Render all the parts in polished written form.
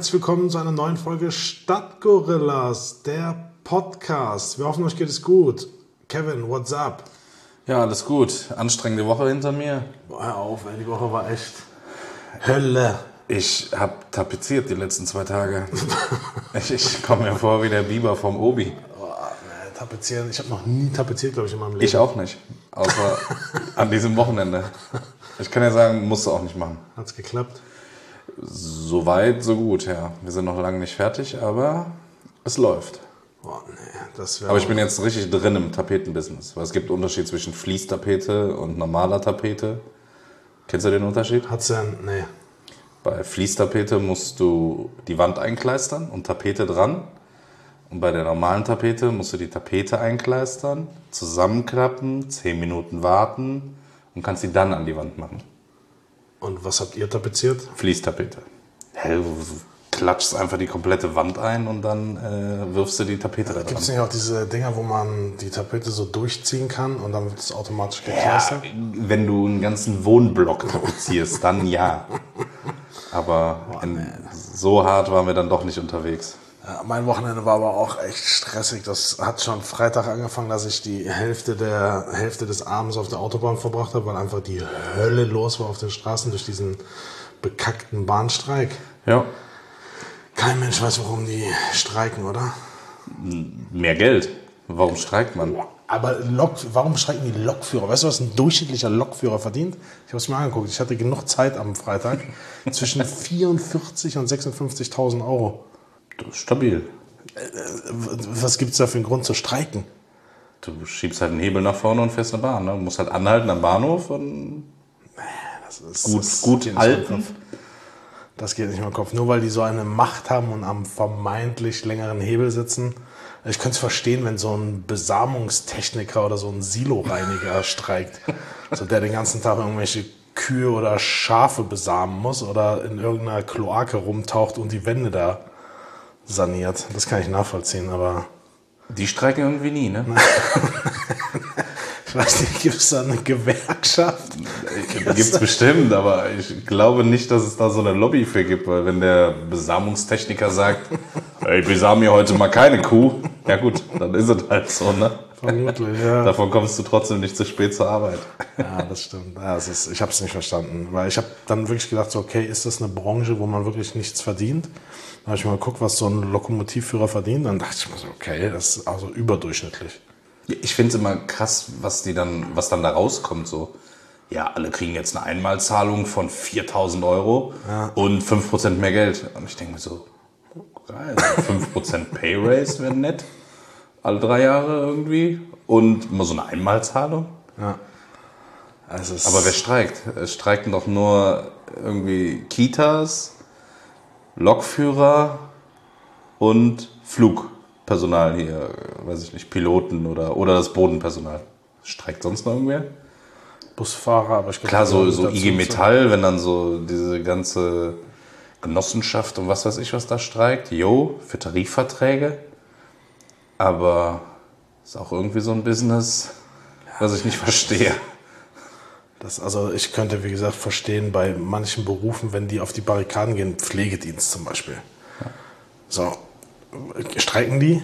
herzlich willkommen zu einer neuen Folge Stadtgorillas, der Podcast. Wir hoffen, euch geht es gut. Kevin, what's up? Ja, alles gut. Anstrengende Woche hinter mir. Boah, hör auf, die Woche war echt Hölle. Ich habe tapeziert die letzten 2 Tage. Ich komme mir vor wie der Biber vom Obi. Tapezieren, ich habe noch nie tapeziert, glaube ich, in meinem Leben. Ich auch nicht, außer an diesem Wochenende. Ich kann ja sagen, musst du auch nicht machen. Hat's geklappt? So weit, so gut, ja. Wir sind noch lange nicht fertig, aber es läuft. Boah, nee, das wäre. Aber ich bin jetzt richtig drin im Tapetenbusiness, weil es gibt einen Unterschied zwischen Fließtapete und normaler Tapete. Kennst du den Unterschied? Hat's ja, nee. Bei Fließtapete musst du die Wand einkleistern und Tapete dran. Und bei der normalen Tapete musst du die Tapete einkleistern, zusammenklappen, 10 Minuten warten und kannst sie dann an die Wand machen. Und was habt ihr tapeziert? Fließtapete. Du klatschst einfach die komplette Wand ein und dann wirfst du die Tapete da dran. Gibt es nicht auch diese Dinger, wo man die Tapete so durchziehen kann und dann wird es automatisch gekleistert? Ja, wenn du einen ganzen Wohnblock tapezierst, dann ja. Aber so hart waren wir dann doch nicht unterwegs. Ja, mein Wochenende war aber auch echt stressig. Das hat schon Freitag angefangen, dass ich die Hälfte des Abends auf der Autobahn verbracht habe, weil einfach die Hölle los war auf den Straßen durch diesen bekackten Bahnstreik. Ja. Kein Mensch weiß, warum die streiken, oder? Mehr Geld. Warum streikt man? Aber warum streiken die Lokführer? Weißt du, was ein durchschnittlicher Lokführer verdient? Ich habe es mir angeguckt. Ich hatte genug Zeit am Freitag. Zwischen 44.000 und 56.000 Euro. Das ist stabil. Was gibt es da für einen Grund zu streiken? Du schiebst halt einen Hebel nach vorne und fährst eine Bahn. Ne? Du musst halt anhalten am Bahnhof und gut halten. Das geht nicht in meinen Kopf. Nur weil die so eine Macht haben und am vermeintlich längeren Hebel sitzen. Ich könnte es verstehen, wenn so ein Besamungstechniker oder so ein Siloreiniger streikt. So der den ganzen Tag irgendwelche Kühe oder Schafe besamen muss oder in irgendeiner Kloake rumtaucht und die Wände da saniert. Das kann ich nachvollziehen, aber... Die streiken irgendwie nie, ne? Ich weiß nicht, gibt es da eine Gewerkschaft? Gibt es bestimmt, aber ich glaube nicht, dass es da so eine Lobby für gibt, weil wenn der Besamungstechniker sagt, ich besame mir heute mal keine Kuh, ja gut, dann ist es halt so, ne? Vermutlich, ja. Davon kommst du trotzdem nicht zu spät zur Arbeit. Ja, das stimmt. Ja, ich habe es nicht verstanden, weil ich habe dann wirklich gedacht, so, okay, ist das eine Branche, wo man wirklich nichts verdient? Dann habe ich mal geguckt, was so ein Lokomotivführer verdient, dann dachte ich mir so, okay, das ist also überdurchschnittlich. Ich finde es immer krass, was dann da rauskommt. So. Ja, alle kriegen jetzt eine Einmalzahlung von 4.000 Euro und 5% mehr Geld. Und ich denke mir so, geil, 5% Pay Raise wäre nett. Alle 3 Jahre irgendwie. Und immer so eine Einmalzahlung. Ja. Aber wer streikt? Es streiken doch nur irgendwie Kitas, Lokführer und Flugpersonal hier, weiß ich nicht, Piloten oder das Bodenpersonal. Streikt sonst noch irgendwer? Busfahrer, aber ich glaube... Klar, so IG Metall, wenn dann so diese ganze Genossenschaft und was weiß ich, was da streikt. Für Tarifverträge. Aber ist auch irgendwie so ein Business, was ich nicht verstehe. Also ich könnte, wie gesagt, verstehen bei manchen Berufen, wenn die auf die Barrikaden gehen, Pflegedienst zum Beispiel. Ja. So, streiken die?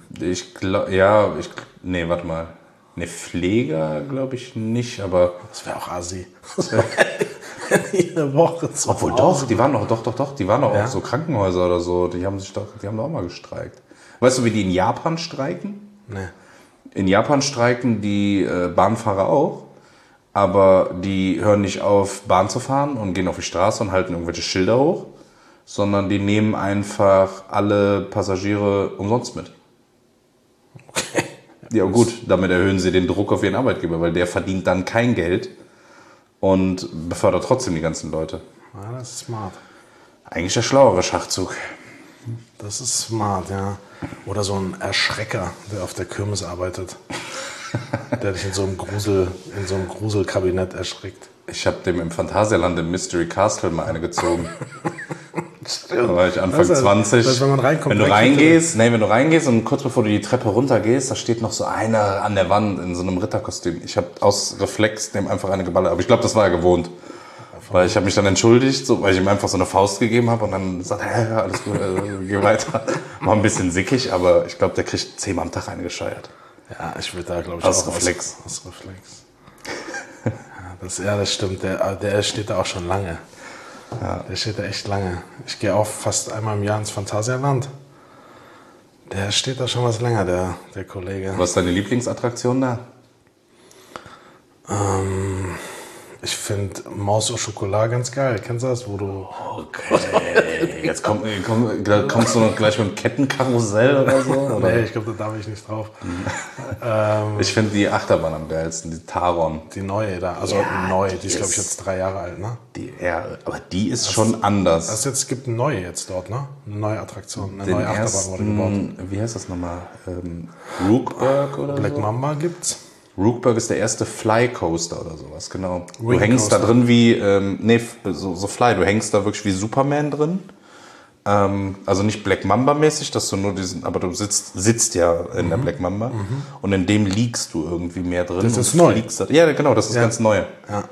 Warte mal. Ne, Pfleger glaube ich nicht, aber... Das wäre auch assi. Jede Woche zu Obwohl doch, die waren doch auch so Krankenhäuser oder so, die haben doch auch mal gestreikt. Weißt du, wie die in Japan streiken? Nee. In Japan streiken die Bahnfahrer auch, aber die hören nicht auf, Bahn zu fahren und gehen auf die Straße und halten irgendwelche Schilder hoch, sondern die nehmen einfach alle Passagiere umsonst mit. Okay. Ja gut, damit erhöhen sie den Druck auf ihren Arbeitgeber, weil der verdient dann kein Geld und befördert trotzdem die ganzen Leute. Ja, das ist smart. Eigentlich der schlauere Schachzug. Das ist smart, ja. Oder so ein Erschrecker, der auf der Kirmes arbeitet. Der dich in so einem Gruselkabinett erschreckt. Ich habe dem im Phantasialand im Mystery Castle mal eine gezogen. Da war ich Anfang 20. Wenn man reinkommt, wenn du reingehst und kurz bevor du die Treppe runtergehst, da steht noch so einer an der Wand in so einem Ritterkostüm. Ich habe aus Reflex dem einfach eine geballert. Aber ich glaube, das war er gewohnt. Weil ich habe mich dann entschuldigt, so, weil ich ihm einfach so eine Faust gegeben habe und dann sagt er, ja, alles gut, geh weiter. War ein bisschen sickig, aber ich glaube, der kriegt 10 am Tag eingescheuert. Ja, ich würde da, glaube ich, Aus auch Reflex. Aus Reflex. Das stimmt. Der steht da auch schon lange. Ja. Der steht da echt lange. Ich gehe auch fast einmal im Jahr ins Phantasialand. Der steht da schon was länger, der Kollege. Was ist deine Lieblingsattraktion da? Ich finde Maus au Chocolat ganz geil. Kennst du das, wo du... Okay, jetzt kommst du noch gleich mit einem Kettenkarussell oder so? Oder? Nee, ich glaube, da darf ich nicht drauf. Ich finde die Achterbahn am geilsten, die Taron. Die neue da, also Ja, neu, die die ist, glaube ich, jetzt 3 Jahre alt, ne? Aber die ist schon anders. Also es gibt eine neue jetzt dort, ne? Eine neue Attraktion, eine neue Achterbahn wurde gebaut. Wie heißt das nochmal? Rookburg oder Black so? Mamba gibt's. Rookburg ist der erste Fly Coaster oder sowas, genau. Du Wing hängst Coaster. da drin wie, so Fly, du hängst da wirklich wie Superman drin. Also nicht Black Mamba mäßig, dass du nur aber du sitzt ja in der Black Mamba und in dem liegst du irgendwie mehr drin. Das ist und neu. fliegst da. Ja, genau, das ist ganz neu.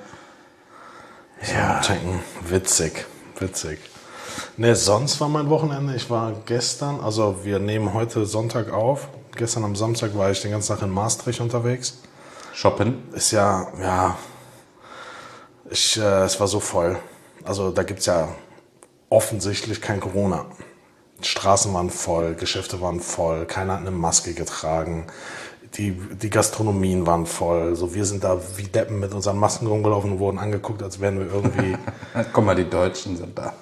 Ja. Checken. Witzig. Ne, sonst war mein Wochenende, ich war gestern, also wir nehmen heute Sonntag auf. Gestern am Samstag war ich den ganzen Tag in Maastricht unterwegs. Shoppen. Ist es war so voll. Also da gibt es ja offensichtlich kein Corona. Die Straßen waren voll, Geschäfte waren voll, keiner hat eine Maske getragen. Die Gastronomien waren voll. So, wir sind da wie Deppen mit unseren Masken rumgelaufen und wurden angeguckt, als wären wir irgendwie... Guck mal, die Deutschen sind da.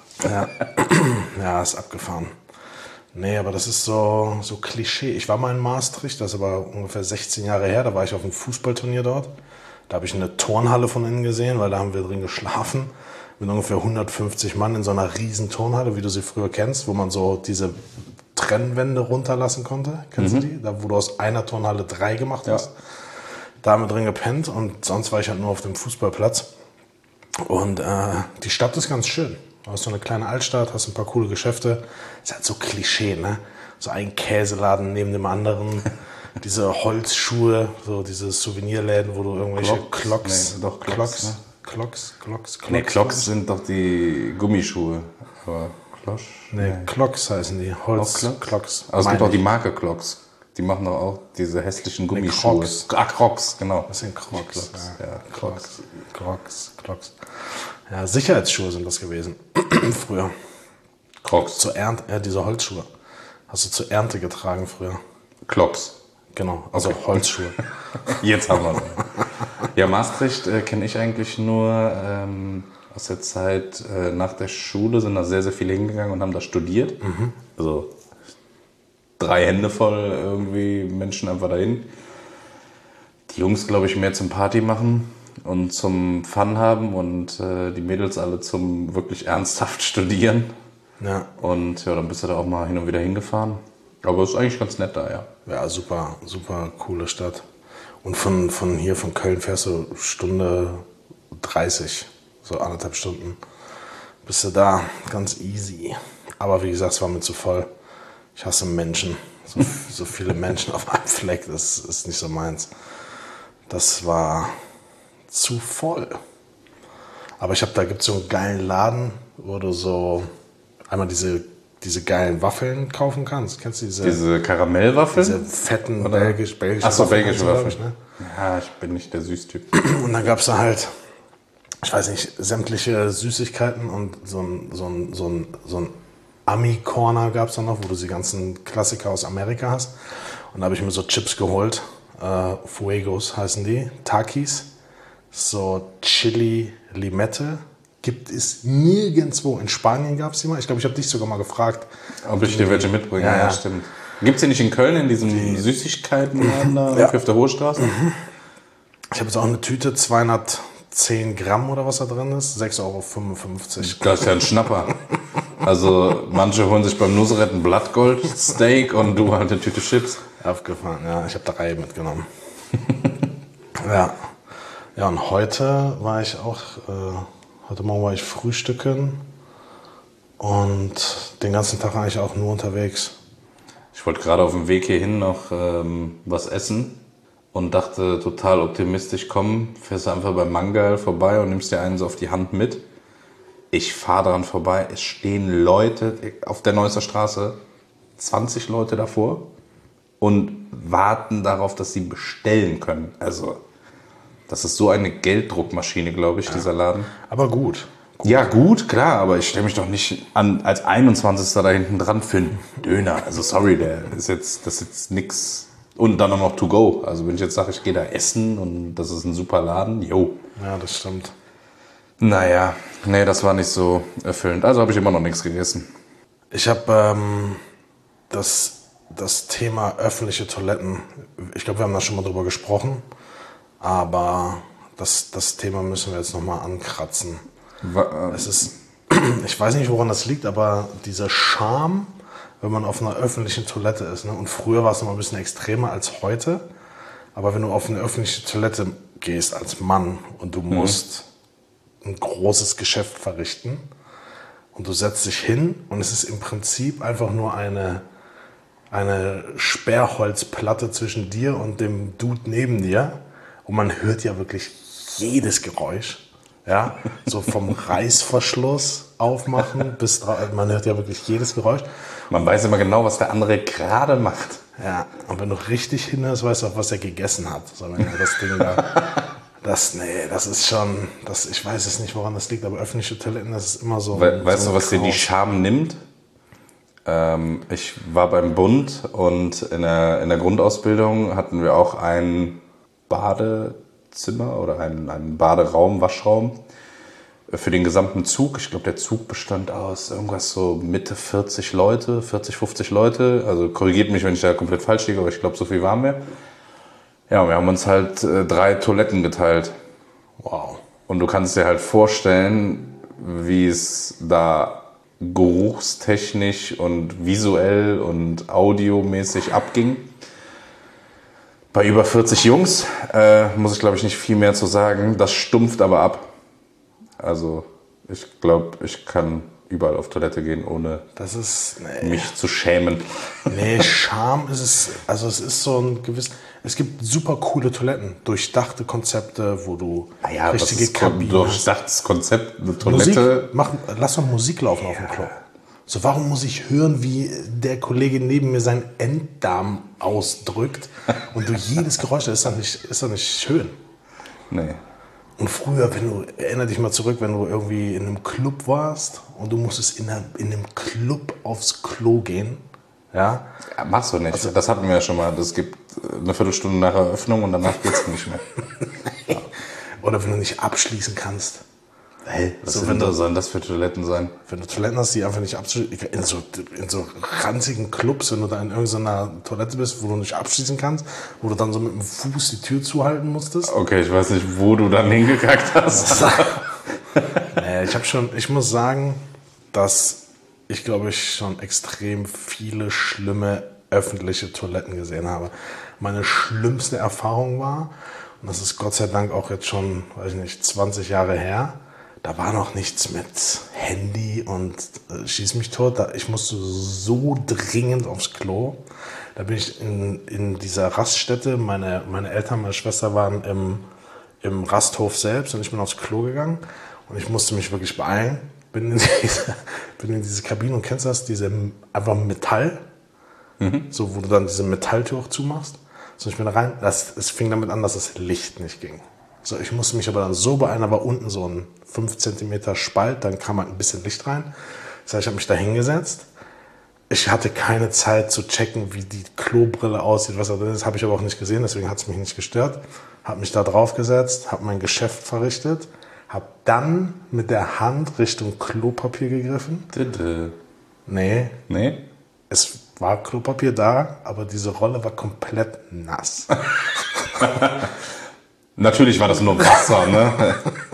Ja, ist abgefahren. Nee, aber das ist so Klischee. Ich war mal in Maastricht, das ist aber ungefähr 16 Jahre her. Da war ich auf einem Fußballturnier dort. Da habe ich eine Turnhalle von innen gesehen, weil da haben wir drin geschlafen. Mit ungefähr 150 Mann in so einer riesen Turnhalle, wie du sie früher kennst, wo man so diese Trennwände runterlassen konnte. Kennst du die? Da, wo du aus einer Turnhalle 3 gemacht hast. Da haben wir drin gepennt und sonst war ich halt nur auf dem Fußballplatz. Und die Stadt ist ganz schön. Du hast so eine kleine Altstadt, hast ein paar coole Geschäfte. Ist halt so Klischee, ne? So ein Käseladen neben dem anderen. Diese Holzschuhe, so diese Souvenirläden, wo du irgendwelche Clocks. Nee, doch Clocks, ne? Clocks. Nee, Clocks sind doch die Gummischuhe. Aber Clocks heißen die. Clocks. Aber es gibt auch die Marke Clocks. Die machen doch auch diese hässlichen Gummischuhe. Crocs. Crocs, genau. Das sind Crocs. Ja, Crocs. Ja, Sicherheitsschuhe sind das gewesen. Früher. Crocs. Zur Ernte, diese Holzschuhe. Hast du zur Ernte getragen früher. Clocks. Genau, also Holzschuhe. Jetzt haben wir es. Ja, Maastricht kenne ich eigentlich nur aus der Zeit nach der Schule, sind da sehr, sehr viele hingegangen und haben da studiert. Also 3 Hände voll irgendwie Menschen einfach dahin. Die Jungs, glaube ich, mehr zum Party machen und zum Fun haben und die Mädels alle zum wirklich ernsthaft studieren. Ja. Und ja, dann bist du da auch mal hin und wieder hingefahren. Aber es ist eigentlich ganz nett da, ja. Ja, super coole Stadt. Und von Köln fährst du 1:30, so 1,5 Stunden. Bist du da, ganz easy. Aber wie gesagt, es war mir zu voll. Ich hasse Menschen. So viele Menschen auf einem Fleck, das ist nicht so meins. Das war zu voll. Aber da gibt es so einen geilen Laden, wo du so einmal diese geilen Waffeln kaufen kannst. Kennst du diese Karamellwaffeln? Diese fetten belgische Achso, belgische Waffeln. Waffeln. Ne? Ja, ich bin nicht der Süßtyp. Und dann gab es da halt, ich weiß nicht, sämtliche Süßigkeiten und so ein Ami-Corner gab es da noch, wo du die ganzen Klassiker aus Amerika hast. Und da habe ich mir so Chips geholt. Fuegos heißen die. Takis. So Chili Limette. Gibt es nirgendwo. In Spanien gab es die mal. Ich glaube, ich habe dich sogar mal gefragt. Ob ich dir welche mitbringe? Ja. Stimmt. Gibt es die nicht in Köln, in diesem Süßigkeitenladen da auf der Hohe Straße? Ich habe jetzt auch eine Tüte, 210 Gramm oder was da drin ist. 6,55 Euro. Das ist ja ein Schnapper. Also manche holen sich beim Nusret ein Blattgold-Steak und du halt eine Tüte Chips. Aufgefahren, ja. Ich habe 3 mitgenommen. Ja. Ja, und heute war ich auch... Heute Morgen war ich frühstücken und den ganzen Tag eigentlich auch nur unterwegs. Ich wollte gerade auf dem Weg hierhin noch was essen und dachte total optimistisch, komm, fährst du einfach beim Mangal vorbei und nimmst dir einen so auf die Hand mit. Ich fahre dran vorbei, es stehen Leute auf der Neusser Straße, 20 Leute davor und warten darauf, dass sie bestellen können. Also, das ist so eine Gelddruckmaschine, glaube ich, dieser Laden. Aber gut. Ja, gut, klar, aber ich stelle mich doch nicht an als 21. da hinten dran für einen Döner. Also, sorry, das ist jetzt nix. Und dann auch noch to go. Also, wenn ich jetzt sage, ich gehe da essen und das ist ein super Laden, jo. Ja, das stimmt. Naja, nee, das war nicht so erfüllend. Also habe ich immer noch nichts gegessen. Ich habe das Thema öffentliche Toiletten, ich glaube, wir haben da schon mal drüber gesprochen, aber das Thema müssen wir jetzt nochmal ankratzen. Es ist, ich weiß nicht, woran das liegt, aber dieser Charme, wenn man auf einer öffentlichen Toilette ist, ne? Und früher war es noch ein bisschen extremer als heute, aber wenn du auf eine öffentliche Toilette gehst als Mann und du musst ein großes Geschäft verrichten und du setzt dich hin und es ist im Prinzip einfach nur eine Sperrholzplatte zwischen dir und dem Dude neben dir und man hört ja wirklich jedes Geräusch, ja, so vom Reißverschluss aufmachen bis man hört ja wirklich jedes Geräusch. Man weiß immer genau, was der andere gerade macht. Ja, und wenn du richtig hinhörst, weißt du auch, was er gegessen hat. So, wenn er das Ding da... Das ist schon, ich weiß es nicht, woran das liegt, aber öffentliche Toiletten, das ist immer so. Weißt du, was dir die Scham nimmt? Ich war beim Bund und in der Grundausbildung hatten wir auch ein Badezimmer oder einen Baderaum, Waschraum für den gesamten Zug. Ich glaube, der Zug bestand aus irgendwas so Mitte 40 Leute, 40, 50 Leute. Also korrigiert mich, wenn ich da komplett falsch liege, aber ich glaube, so viel waren wir. Ja, wir haben uns halt 3 Toiletten geteilt. Wow. Und du kannst dir halt vorstellen, wie es da geruchstechnisch und visuell und audiomäßig abging. Bei über 40 Jungs muss ich, glaube ich, nicht viel mehr zu sagen. Das stumpft aber ab. Also ich glaube, ich kann überall auf Toilette gehen, ohne mich zu schämen. Nee, Scham ist es. Also es ist so ein gewiss. Es gibt super coole Toiletten, durchdachte Konzepte, wo du richtige Kabinen. Durchdachtes Konzept, eine Toilette. Lass doch Musik laufen auf dem Klo. So, warum muss ich hören, wie der Kollege neben mir seinen Enddarm ausdrückt und du jedes Geräusch, das ist doch nicht schön. Nee. Und früher, erinner dich mal zurück, wenn du irgendwie in einem Club warst und du musstest in einem Club aufs Klo gehen. Ja? Ja, machst du nicht. Also, das hatten wir ja schon mal. Das gibt eine Viertelstunde nach Eröffnung und danach geht's nicht mehr. Ja. Oder wenn du nicht abschließen kannst. Was sollen das für Toiletten sein? Wenn du Toiletten hast, die einfach nicht abschließen, in so ranzigen Clubs, wenn du da in irgendeiner Toilette bist, wo du nicht abschließen kannst, wo du dann so mit dem Fuß die Tür zuhalten musstest. Okay, ich weiß nicht, wo du dann hingekackt hast. Ich muss sagen, dass ich glaube ich schon extrem viele schlimme öffentliche Toiletten gesehen habe. Meine schlimmste Erfahrung war, und das ist Gott sei Dank auch jetzt schon, weiß ich nicht, 20 Jahre her, da war noch nichts mit Handy und schieß mich tot. Ich musste so dringend aufs Klo. Da bin ich in dieser Raststätte. Meine Eltern, meine Schwester waren im Rasthof selbst und ich bin aufs Klo gegangen. Und ich musste mich wirklich beeilen. Bin in diese Kabine und kennst du das? Diese einfach Metall. So, wo du dann diese Metalltür auch zumachst. So, ich bin da rein. Es fing damit an, dass das Licht nicht ging. So, ich musste mich aber dann so beeilen, da war unten so ein 5 cm Spalt, dann kam halt ein bisschen Licht rein. Das heißt, ich habe mich da hingesetzt. Ich hatte keine Zeit zu checken, wie die Klobrille aussieht, was da drin ist. Habe ich aber auch nicht gesehen, deswegen hat es mich nicht gestört. Habe mich da drauf gesetzt, habe mein Geschäft verrichtet, habe dann mit der Hand Richtung Klopapier gegriffen. Nee. Es war Klopapier da, aber diese Rolle war komplett nass. Natürlich war das nur Wasser, ne?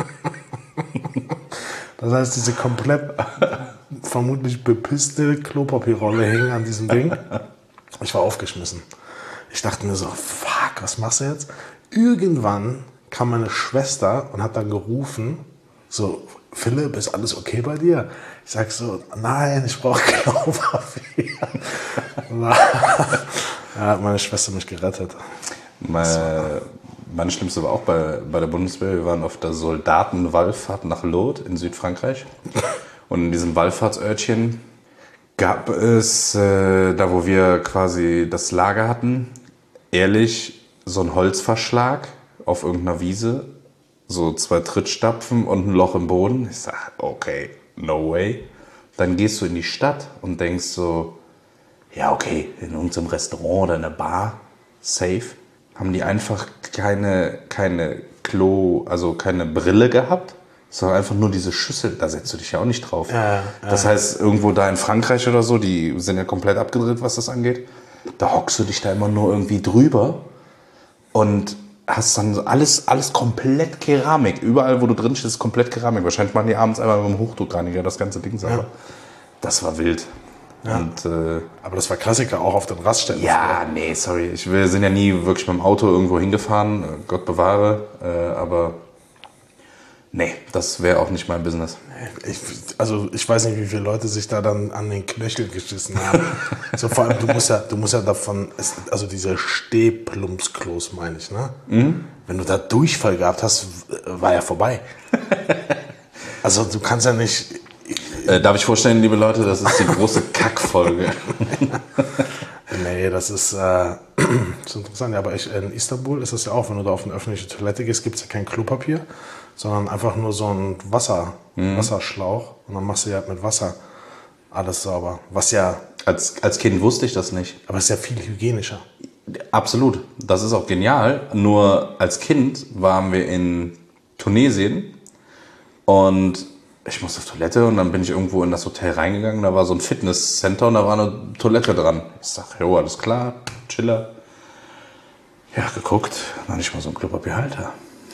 Das heißt, diese komplett vermutlich bepisste Klopapierrolle hing an diesem Ding. Ich war aufgeschmissen. Ich dachte mir so, fuck, was machst du jetzt? Irgendwann kam meine Schwester und hat dann gerufen, so, Philipp, ist alles okay bei dir? Ich sag so, nein, ich brauche Klopapier. Da hat meine Schwester mich gerettet. Mein Schlimmste war auch bei der Bundeswehr. Wir waren auf der Soldatenwallfahrt nach Lourdes in Südfrankreich. Und in diesem Wallfahrtsörtchen gab es, da wo wir quasi das Lager hatten, ehrlich so einen Holzverschlag auf irgendeiner Wiese. So 2 Trittstapfen und ein Loch im Boden. Ich sag, okay, no way. Dann gehst du in die Stadt und denkst so, ja okay, in irgendeinem Restaurant oder in einer Bar, safe. Haben die einfach keine Klo, also keine Brille gehabt, sondern einfach nur diese Schüssel, da setzt du dich ja auch nicht drauf. Das heißt, irgendwo da in Frankreich oder so, die sind ja komplett abgedreht, was das angeht, da hockst du dich da immer nur irgendwie drüber und hast dann alles komplett Keramik. Überall, wo du drin stehst, ist komplett Keramik. Wahrscheinlich machen die abends einmal mit dem Hochdruckreiniger das ganze Ding sauber. Das war wild. Ja. Und, aber das war Klassiker, auch auf den Raststätten. ja, nee, sorry. Wir sind ja nie wirklich mit dem Auto irgendwo hingefahren. Gott bewahre. Aber nee, das wäre auch nicht mein Business. Ich weiß nicht, wie viele Leute sich da dann an den Knöchel geschissen haben. So, vor allem, du musst ja davon, also diese Stehplumpsklos meine ich, ne? Mhm. Wenn du da Durchfall gehabt hast, war ja vorbei. Also du kannst ja nicht... Darf ich vorstellen, liebe Leute, das ist die große Kackfolge. Nee, das ist interessant. Ja, aber in Istanbul ist es ja auch, wenn du da auf eine öffentliche Toilette gehst, gibt es ja kein Klopapier, sondern einfach nur so ein Wasserschlauch. Und dann machst du ja mit Wasser alles sauber. Was ja... Als Kind wusste ich das nicht. Aber es ist ja viel hygienischer. Absolut. Das ist auch genial. Nur als Kind waren wir in Tunesien und ich musste auf Toilette und dann bin ich irgendwo in das Hotel reingegangen. Da war so ein Fitnesscenter und da war eine Toilette dran. Ich sag, jo, alles klar, Chiller. Ja, geguckt, noch nicht mal so ein Klopapierhalter.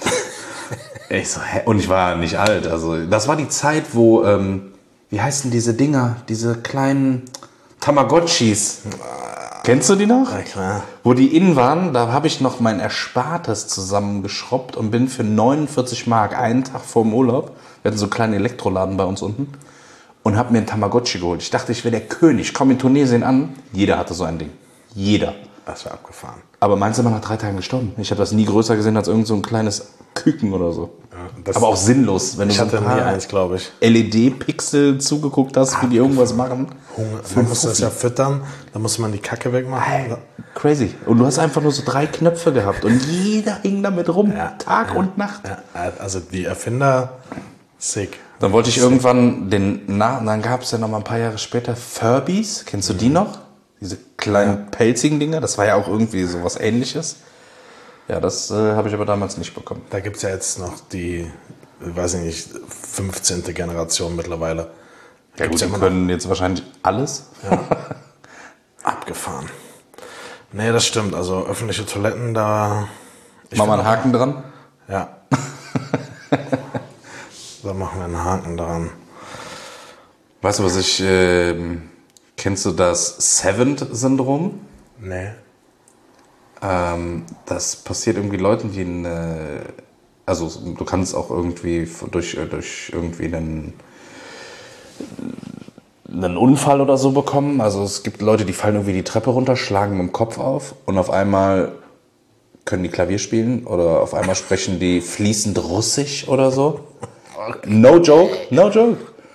Ich so, hä? Und ich war nicht alt. Also, das war die Zeit, wo, wie heißen diese Dinger? Diese kleinen Tamagotchis. Kennst du die noch? Ja, klar. Wo die innen waren, da habe ich noch mein Erspartes zusammengeschraubt und bin für 49 Mark einen Tag vor dem Urlaub, wir hatten so einen kleinen Elektroladen bei uns unten, und habe mir einen Tamagotchi geholt. Ich dachte, ich wäre der König. Komm in Tunesien an, jeder hatte so ein Ding. Jeder. Das war abgefahren. Aber meins ist immer nach 3 Tagen gestorben. Ich habe das nie größer gesehen als irgend so ein kleines Küken oder so. Ja, aber auch sinnlos, wenn du ich so ein hatte nie paar eins, glaube ich. LED-Pixel zugeguckt hast, wie die irgendwas machen. Man muss das ja füttern, dann muss man die Kacke wegmachen. Crazy. Und du hast einfach nur so 3 Knöpfe gehabt und jeder hing damit rum, Tag und Nacht. Ja, also die Erfinder, sick. Dann wollte ich irgendwann dann gab es ja noch mal ein paar Jahre später Furbies. Kennst du die noch? Diese kleinen pelzigen Dinger. Das war ja auch irgendwie so was Ähnliches. Ja, das habe ich aber damals nicht bekommen. Da gibt es ja jetzt noch die, weiß ich nicht, 15. Generation mittlerweile. Ja gut, die können jetzt wahrscheinlich alles. Ja. Abgefahren. Nee, das stimmt. Also öffentliche Toiletten, da... Machen wir einen Haken dran? Ja. Da machen wir einen Haken dran. Weißt du, was ich... kennst du das Seventh-Syndrom? Nee. Das passiert irgendwie Leuten, die also du kannst auch irgendwie durch irgendwie einen Unfall oder so bekommen. Also es gibt Leute, die fallen irgendwie die Treppe runter, schlagen mit dem Kopf auf und auf einmal können die Klavier spielen oder auf einmal sprechen die fließend Russisch oder so. No joke, no joke.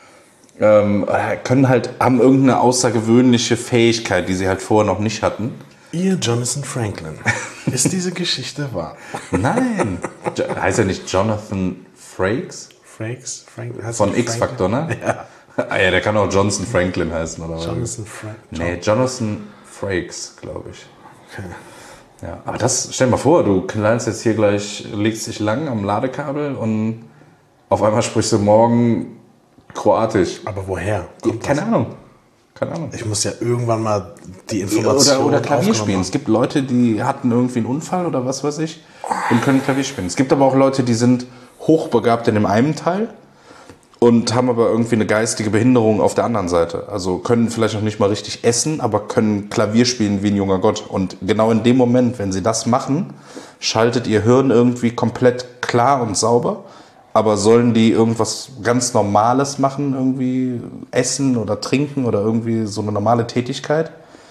Haben irgendeine außergewöhnliche Fähigkeit, die sie halt vorher noch nicht hatten. Ihr Jonathan Franklin. Ist diese Geschichte wahr? Nein. Heißt er nicht Jonathan Frakes? Frakes? Von X-Factor, ne? Ja. Ah ja, der kann auch Johnson Franklin heißen, oder was? Jonathan Franklin. Nee, Jonathan Frakes, glaube ich. Okay. Ja, aber stell dir mal vor, du knallst jetzt hier gleich, legst dich lang am Ladekabel und auf einmal sprichst du morgen Kroatisch. Aber woher? Keine Ahnung. Ich muss ja irgendwann mal die Information oder Klavier spielen. Es gibt Leute, die hatten irgendwie einen Unfall oder was weiß ich und können Klavier spielen. Es gibt aber auch Leute, die sind hochbegabt in dem einen Teil und haben aber irgendwie eine geistige Behinderung auf der anderen Seite. Also können vielleicht noch nicht mal richtig essen, aber können Klavier spielen wie ein junger Gott. Und genau in dem Moment, wenn sie das machen, schaltet ihr Hirn irgendwie komplett klar und sauber. Aber sollen die irgendwas ganz Normales machen, irgendwie essen oder trinken oder irgendwie so eine normale Tätigkeit,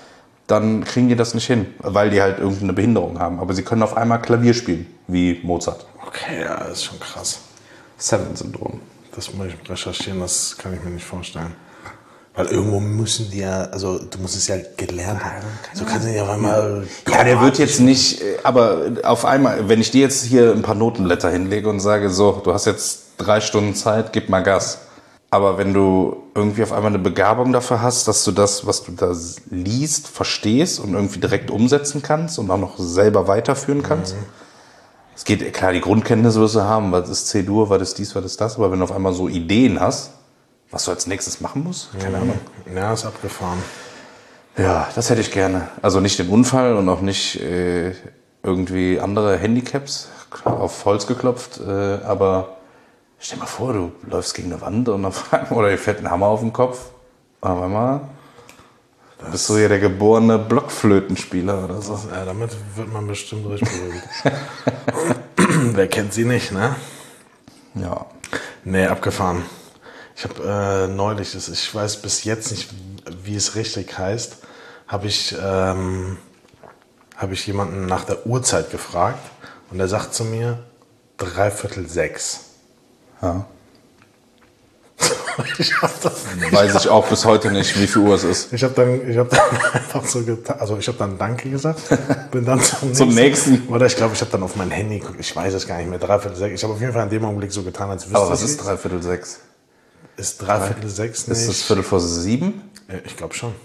dann kriegen die das nicht hin, weil die halt irgendeine Behinderung haben. Aber sie können auf einmal Klavier spielen, wie Mozart. Okay, ja, das ist schon krass. Seven-Syndrom. Das muss ich recherchieren, das kann ich mir nicht vorstellen. Weil irgendwo müssen die ja, also du musst es ja gelernt haben. So kannst du ja auf einmal... Ja, der wird jetzt nicht, aber auf einmal, wenn ich dir jetzt hier ein paar Notenblätter hinlege und sage, so, du hast jetzt 3 Stunden Zeit, gib mal Gas. Aber wenn du irgendwie auf einmal eine Begabung dafür hast, dass du das, was du da liest, verstehst und irgendwie direkt umsetzen kannst und auch noch selber weiterführen kannst. Es geht, klar, die Grundkenntnisse wirst du haben, was ist C-Dur, was ist dies, was ist das, aber wenn du auf einmal so Ideen hast, was du als nächstes machen musst, keine Ahnung. Ja, ist abgefahren. Ja, das hätte ich gerne. Also nicht den Unfall und auch nicht irgendwie andere Handicaps, auf Holz geklopft, aber stell dir mal vor, du läufst gegen eine Wand und oder dir fällt ein Hammer auf den Kopf. Auf einmal bist du ja der geborene Blockflötenspieler oder so. Ja, damit wird man bestimmt richtig berühmt. Wer kennt sie nicht, ne? Ja. Nee, abgefahren. Ich habe neulich, ich weiß bis jetzt nicht, wie es richtig heißt, habe ich jemanden nach der Uhrzeit gefragt und der sagt zu mir 5:45. Ja. Ich Weiß ich auch bis heute nicht, wie viel Uhr es ist. Ich habe dann einfach so getan, also ich habe dann Danke gesagt, bin dann Zum nächsten. Oder ich glaube, ich habe dann auf mein Handy geguckt, ich weiß es gar nicht mehr, 5:45. Ich habe auf jeden Fall in dem Augenblick so getan, als wüsste Aber was ich ist 5:45? Ist 5:45 nicht? Ist es 5:45? Ich glaube schon.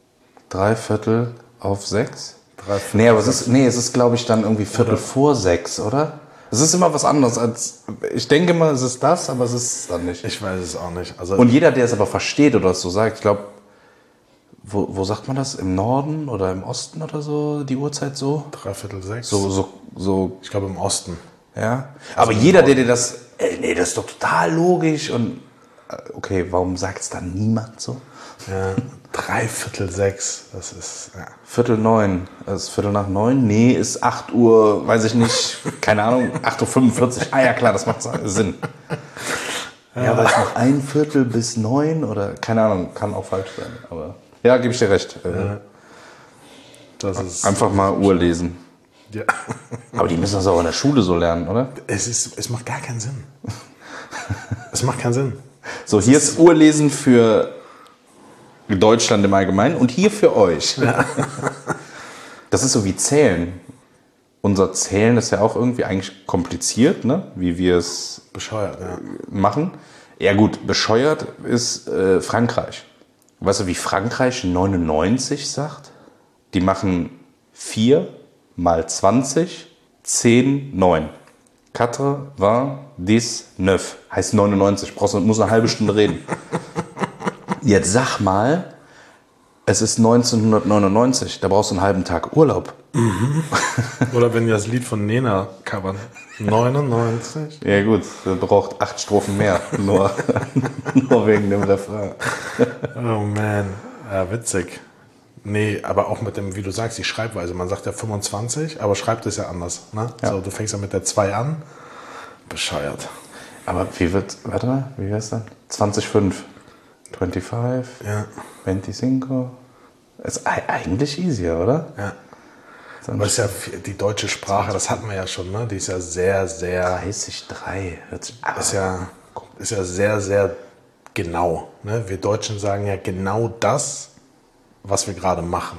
5:45? 5:45. Nee, aber es ist glaube ich dann irgendwie 5:45, oder? Es ist immer was anderes als, ich denke mal, es ist das, aber es ist dann nicht. Ich weiß es auch nicht. Also Und jeder, der es aber versteht oder es so sagt, ich glaube, wo sagt man das? Im Norden oder im Osten oder so, die Uhrzeit so? 5:45. So, Ich glaube im Osten. ja. Aber jeder, der dir das, nee, das ist doch total logisch und, okay, warum sagt es dann niemand so? Ja, 5:45. Das ist, ja. 8:45. Ist 8:45? Nee, ist 8 Uhr, weiß ich nicht, keine Ahnung, 8:45 Uhr. Ah ja, klar, das macht Sinn. Ja, weil es noch 8:45 bis 9 oder, keine Ahnung, kann auch falsch sein. Aber ja, gebe ich dir recht. Das ist Einfach mal Uhr lesen. ja. Aber die müssen das auch in der Schule so lernen, oder? Es macht gar keinen Sinn. Es macht keinen Sinn. So, hier ist Uhrlesen für Deutschland im Allgemeinen und hier für euch. Ja. Das ist so wie Zählen. Unser Zählen ist ja auch irgendwie eigentlich kompliziert, ne? Wie wir es Bescheuert, ja. machen. Ja gut, bescheuert ist Frankreich. Weißt du, wie Frankreich 99 sagt? Die machen 4 mal 20, 10, 9. 4, 20, heißt 99. Muss eine halbe Stunde reden. Jetzt sag mal, es ist 1999, da brauchst du einen halben Tag Urlaub. Mhm. Oder wenn die das Lied von Nena covern. 99. Ja gut, der braucht 8 Strophen mehr, nur wegen dem Refrain. Oh man, ja, witzig. Nee, aber auch mit dem, wie du sagst, die Schreibweise. Man sagt ja 25, aber schreibt es ja anders. Ne? Ja. So, du fängst ja mit der 2 an. Bescheuert. Aber wie heißt das? 25. 25, Ja. 25. Ist eigentlich easier, oder? Ja. Aber das ist ja die deutsche Sprache, das hatten wir ja schon, ne? Die ist ja sehr, sehr. 30,3. Ist ja sehr, sehr genau. Ne? Wir Deutschen sagen ja genau das, was wir gerade machen.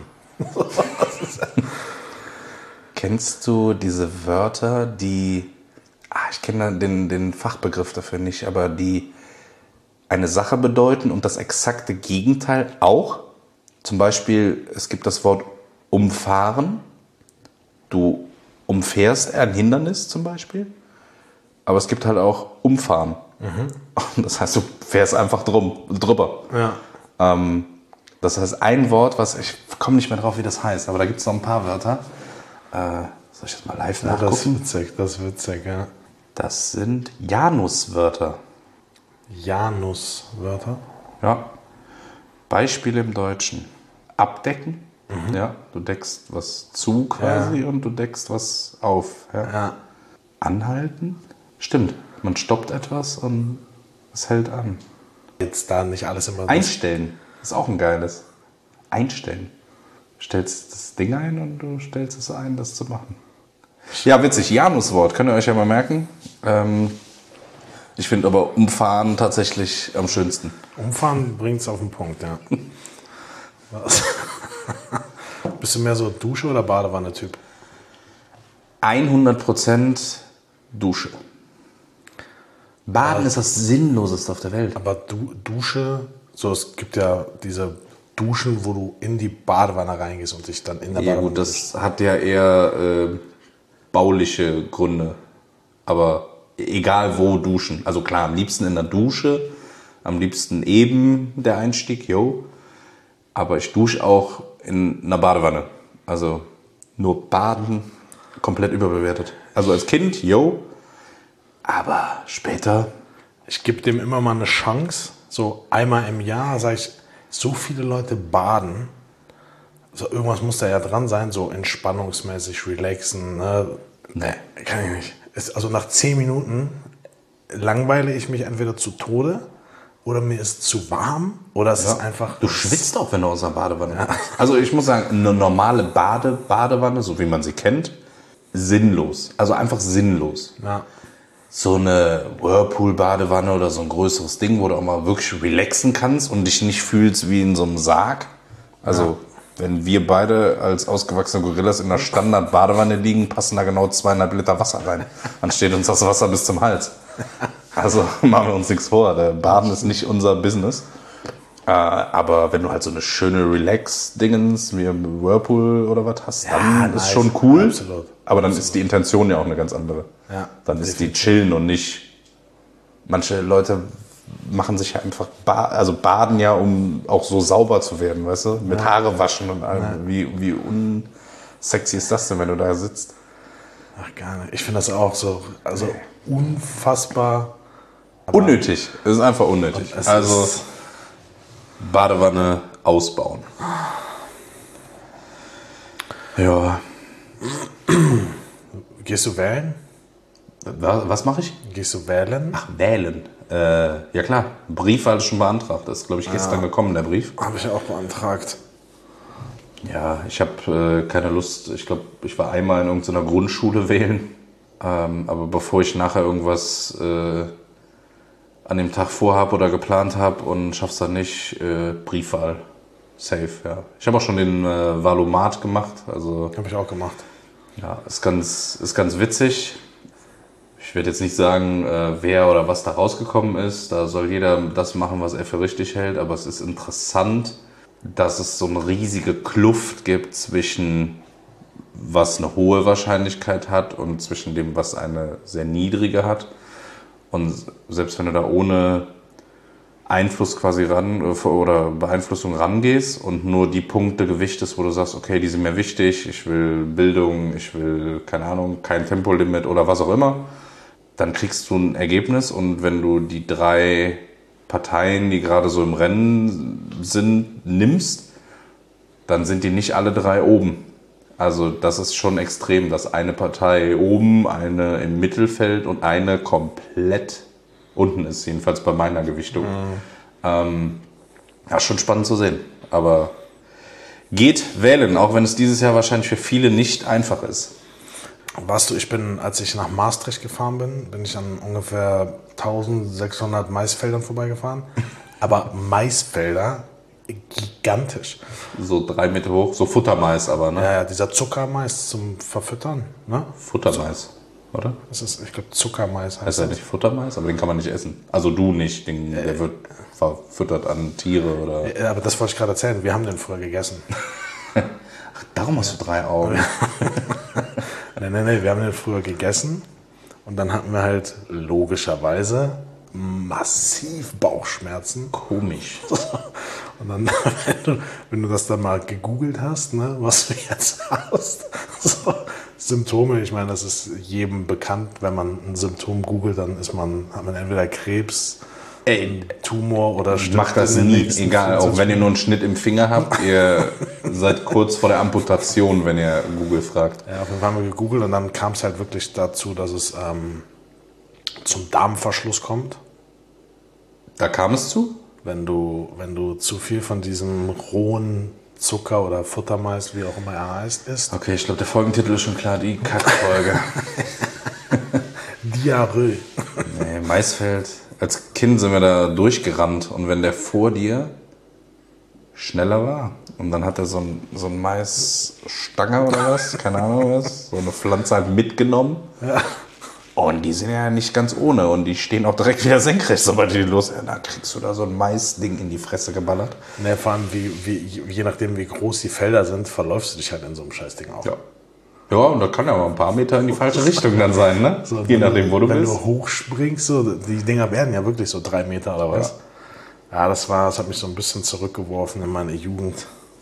Kennst du diese Wörter, die. Ich kenne den Fachbegriff dafür nicht, aber die eine Sache bedeuten und das exakte Gegenteil auch? Zum Beispiel, es gibt das Wort umfahren. Du umfährst ein Hindernis zum Beispiel. Aber es gibt halt auch umfahren. Mhm. Das heißt, du fährst einfach drüber. Ja. Das heißt, ein Wort, ich komme nicht mehr drauf, wie das heißt, aber da gibt es noch ein paar Wörter. Soll ich das mal live nachgucken? Das ist witzig, ja. Das sind Januswörter. Januswörter? Ja. Beispiele im Deutschen. Abdecken. Mhm. Ja, du deckst was zu quasi und du deckst was auf. Ja. Ja. Anhalten. Stimmt. Man stoppt etwas und es hält an. Jetzt da nicht alles immer. Einstellen. Ist auch ein geiles. Einstellen. stellst das Ding ein und du stellst es ein, das zu machen. Ja, witzig. Januswort, könnt ihr euch ja mal merken. Ich finde aber umfahren tatsächlich am schönsten. Umfahren bringt es auf den Punkt, ja. Was? Bist du mehr so Dusche- oder Badewanne-Typ? 100% Dusche. Baden ist das Sinnloseste auf der Welt. Aber Dusche, so es gibt ja diese Duschen, wo du in die Badewanne reingehst und dich dann in der Ja Badewanne gut, das hat ja eher bauliche Gründe. Aber egal wo duschen. Also klar, am liebsten in der Dusche, am liebsten eben der Einstieg, yo. Aber ich dusche auch in einer Badewanne. Also nur Baden, komplett überbewertet. Also als Kind, yo. Aber später. Ich gebe dem immer mal eine Chance. So einmal im Jahr sage ich, so viele Leute baden. So irgendwas muss da ja dran sein, so entspannungsmäßig, relaxen. Ne? Nee. Kann ich nicht. Also nach 10 Minuten langweile ich mich entweder zu Tode oder mir ist zu warm oder es ist einfach... Du schwitzt auch, wenn du aus der Badewanne kommst. Also ich muss sagen, eine normale Badewanne, so wie man sie kennt, sinnlos. Also einfach sinnlos. Ja. So eine Whirlpool-Badewanne oder so ein größeres Ding, wo du auch mal wirklich relaxen kannst und dich nicht fühlst wie in so einem Sarg. Also wenn wir beide als ausgewachsene Gorillas in einer Standard-Badewanne liegen, passen da genau 2,5 Liter Wasser rein. Dann steht uns das Wasser bis zum Hals. Also machen wir uns nichts vor. Der Baden ist nicht unser Business. Aber wenn du halt so eine schöne Relax-Dingens wie im Whirlpool oder was hast, dann ist schon cool. Absolut. Aber dann ist die Intention ja auch eine ganz andere. Ja, Dann ist die chillen und nicht... Manche Leute machen sich ja einfach baden ja, um auch so sauber zu werden, weißt du? Mit Haare waschen und allem. Wie unsexy ist das denn, wenn du da sitzt? Ach, gar nicht. Ich finde das auch so, also unfassbar... Unnötig. Es ist einfach unnötig. Also Badewanne ausbauen. Ja. Gehst du wählen? Was mache ich? Gehst du wählen? Ach, wählen. Ja klar, Briefwahl ist schon beantragt. Das ist, glaube ich, gestern gekommen, der Brief. Habe ich auch beantragt. Ja, ich habe keine Lust. Ich glaube, ich war einmal in irgendeiner Grundschule wählen. Aber bevor ich nachher irgendwas an dem Tag vorhab oder geplant habe und schaff's dann nicht, Briefwahl. Safe, ja. Ich habe auch schon den Valomat gemacht. Also, Habe ich auch gemacht. ja, ist ganz witzig. Ich werde jetzt nicht sagen, wer oder was da rausgekommen ist. Da soll jeder das machen, was er für richtig hält. Aber es ist interessant, dass es so eine riesige Kluft gibt zwischen was eine hohe Wahrscheinlichkeit hat und zwischen dem, was eine sehr niedrige hat. Und selbst wenn du da ohne Einfluss quasi oder Beeinflussung rangehst und nur die Punkte gewichtest, wo du sagst, okay, die sind mir wichtig, ich will Bildung, ich will, keine Ahnung, kein Tempolimit oder was auch immer, dann kriegst du ein Ergebnis. Und wenn du die 3 Parteien, die gerade so im Rennen sind, nimmst, dann sind die nicht alle 3 oben. Also das ist schon extrem, dass eine Partei oben, eine im Mittelfeld und eine komplett unten ist, jedenfalls bei meiner Gewichtung. Ja, schon spannend zu sehen. Aber geht wählen, auch wenn es dieses Jahr wahrscheinlich für viele nicht einfach ist. Weißt du, als ich nach Maastricht gefahren bin ich an ungefähr 1600 Maisfeldern vorbeigefahren. Aber Maisfelder, gigantisch. So 3 Meter hoch, so Futtermais aber, ne? Ja, dieser Zuckermais zum Verfüttern, ne? Futtermais, oder? Das ist, ich glaube, Zuckermais Heißt ja nicht Futtermais, aber den kann man nicht essen. Also du nicht, der wird verfüttert an Tiere oder... Ja, aber das wollte ich gerade erzählen. Wir haben den früher gegessen. Ach, darum hast du 3 Augen. Nee, wir haben den früher gegessen und dann hatten wir halt logischerweise massiv Bauchschmerzen. Komisch. Und dann, wenn du das dann mal gegoogelt hast, ne, was du jetzt hast, so, Symptome, ich meine, das ist jedem bekannt, wenn man ein Symptom googelt, dann hat man entweder Krebs, Tumor oder stirbt. Macht das nie, egal, auch wenn ihr nur einen Schnitt im Finger habt, ihr seid kurz vor der Amputation, wenn ihr Google fragt. Ja, auf jeden Fall haben wir gegoogelt und dann kam es halt wirklich dazu, dass es zum Darmverschluss kommt. Da kam es zu? Wenn du zu viel von diesem rohen Zucker oder Futtermais, wie auch immer er heißt, isst. Okay, ich glaube, der Folgentitel ist schon klar, die Kackfolge. Diarrhoe. Nee, Maisfeld. Als Kind sind wir da durchgerannt und wenn der vor dir schneller war und dann hat er so ein Maisstange oder was, keine Ahnung was, so eine Pflanze halt mitgenommen. Ja. Und die sind ja nicht ganz ohne und die stehen auch direkt wieder senkrecht, sobald die los sind. Da kriegst du da so ein Maisding in die Fresse geballert. Ne, vor allem, je nachdem, wie groß die Felder sind, verläufst du dich halt in so einem Scheißding auch. Ja. Ja, und da kann ja mal ein paar Meter in die falsche Richtung dann sein, ne? So, je nachdem, wo du bist. Wenn du hochspringst, so, die Dinger werden ja wirklich so 3 Meter oder was. Ja, das hat mich so ein bisschen zurückgeworfen in meine Jugend.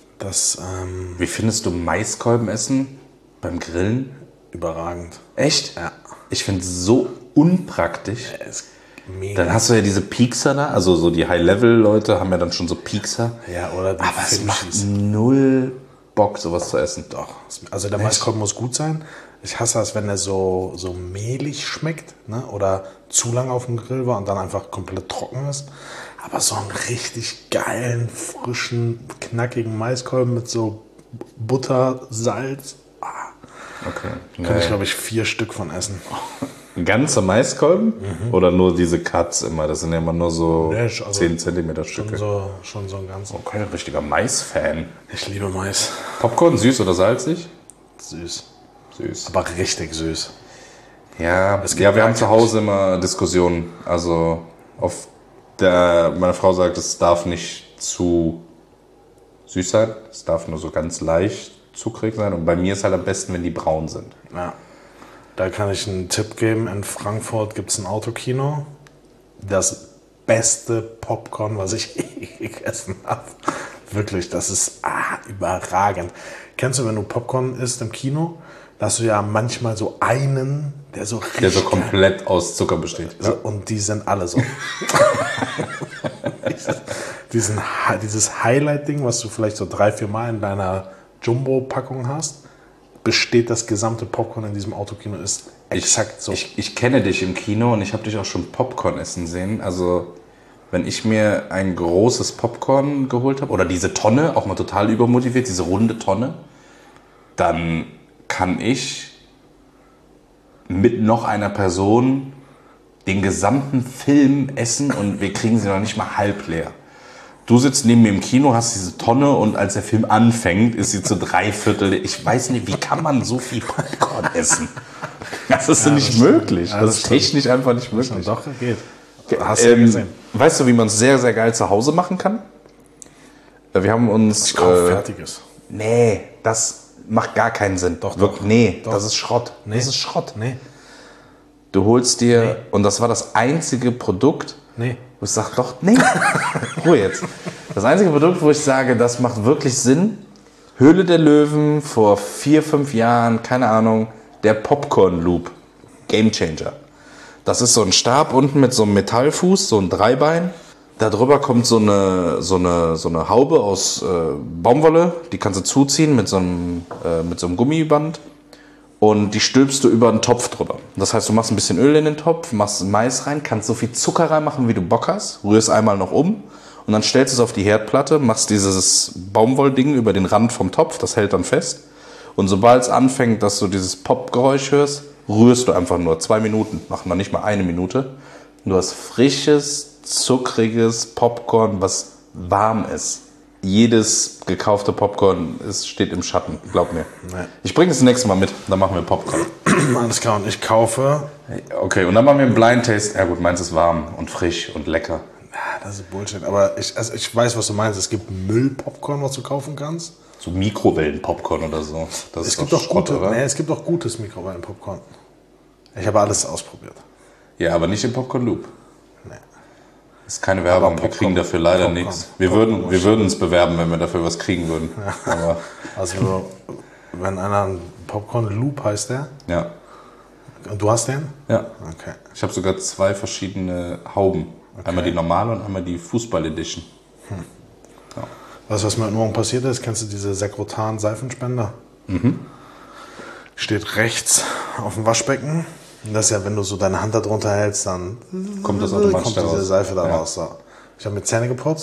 Wie findest du Maiskolben essen beim Grillen? Überragend. Echt? Ja. Ich finde es so unpraktisch. Ist mega. Dann hast du ja diese Piekser da, also so die High-Level-Leute haben ja dann schon so Piekser. Ja, oder die Aber es macht Finchies. null Bock, sowas zu essen. Doch. Also der Maiskolben muss gut sein. Ich hasse es, wenn der so mehlig schmeckt, ne? Oder zu lange auf dem Grill war und dann einfach komplett trocken ist. Aber so einen richtig geilen, frischen, knackigen Maiskolben mit so Butter, Salz. Okay. Könnte ich, glaube ich, 4 Stück von essen. Ein ganzer Maiskolben? Oder nur diese Cuts immer? Das sind ja immer nur so Nee, also 10 Zentimeter Stücke. Schon so ein ganzer. Okay, ein richtiger Mais-Fan. Ich liebe Mais. Popcorn, süß oder salzig? Süß. Süß. Aber richtig süß. Ja, wir haben zu Hause immer Diskussionen. Also meine Frau sagt, es darf nicht zu süß sein. Es darf nur so ganz leicht zuckrig sein. Und bei mir ist halt am besten, wenn die braun sind. Ja. Da kann ich einen Tipp geben. In Frankfurt gibt es ein Autokino. Das beste Popcorn, was ich je gegessen habe. Wirklich, das ist überragend. Kennst du, wenn du Popcorn isst im Kino, da hast du ja manchmal so einen, der so richtig... Der so komplett aus Zucker besteht. So, und die sind alle so. Dieses Highlight-Ding, was du vielleicht so 3-4 Mal in deiner Jumbo-Packung hast, besteht das gesamte Popcorn in diesem Autokino, ist exakt so. Ich kenne dich im Kino und ich habe dich auch schon Popcorn essen sehen. Also wenn ich mir ein großes Popcorn geholt habe, oder diese Tonne, auch mal total übermotiviert, diese runde Tonne, dann kann ich mit noch einer Person den gesamten Film essen und wir kriegen sie noch nicht mal halb leer. Du sitzt neben mir im Kino, hast diese Tonne und als der Film anfängt, ist sie zu 3/4. Ich weiß nicht, wie kann man so viel Popcorn essen? Das ist nicht möglich. Ja, das ist technisch einfach nicht möglich. Doch, geht. Hast du ja gesehen. Weißt du, wie man es sehr, sehr geil zu Hause machen kann? Wir haben uns... Ich kaufe Fertiges. Nee, das macht gar keinen Sinn. Doch. Nee, Doch. das ist Schrott. Nee. Das ist Schrott. Nee. Du holst dir, und das war das einzige Produkt, Nee. wo ich sage, doch, nee, Ruhe jetzt. Das einzige Produkt, wo ich sage, das macht wirklich Sinn, Höhle der Löwen vor 4-5 Jahren, keine Ahnung, der Popcorn Loop, Game Changer. Das ist so ein Stab unten mit so einem Metallfuß, so ein Dreibein. Da drüber kommt so eine Haube aus Baumwolle, die kannst du zuziehen mit so einem Gummiband. Und die stülpst du über einen Topf drüber. Das heißt, du machst ein bisschen Öl in den Topf, machst Mais rein, kannst so viel Zucker reinmachen, wie du Bock hast, rührst einmal noch um und dann stellst du es auf die Herdplatte, machst dieses Baumwollding über den Rand vom Topf, das hält dann fest. Und sobald es anfängt, dass du dieses Pop-Geräusch hörst, rührst du einfach nur 2 Minuten, machen noch nicht mal 1 Minute. Und du hast frisches, zuckriges Popcorn, was warm ist. Jedes gekaufte Popcorn steht im Schatten, glaub mir. Nee. Ich bringe das nächste Mal mit, dann machen wir Popcorn. Alles klar, und ich kaufe... Okay, und dann machen wir einen Blind Taste. Ja gut, meins ist warm und frisch und lecker. Das ist Bullshit, aber ich weiß, was du meinst. Es gibt Müllpopcorn, was du kaufen kannst. So Mikrowellen-Popcorn oder so. Das Es gibt auch es gibt auch gutes Mikrowellenpopcorn. Ich habe alles ausprobiert. Ja, aber nicht im Popcorn Loop. Nee. Das ist keine Werbung, Aber wir kriegen dafür leider Popcorn. nichts. Wir würden uns bewerben, wenn wir dafür was kriegen würden. Aber Also, wenn einer einen Popcorn Loop heißt der, ja. und du hast den? Ja. Okay. Ich habe sogar 2 verschiedene Hauben. Einmal die normale und einmal die Fußball-Edition. Ja. Weißt du, was mir heute Morgen passiert ist? Kennst du diese Sekrotan-Seifenspender? Steht rechts auf dem Waschbecken. Und das ist ja, wenn du so deine Hand da drunter hältst, dann Kommt das automatisch kommt diese raus. Seife da Ja. raus. So. Ich habe mir Zähne geputzt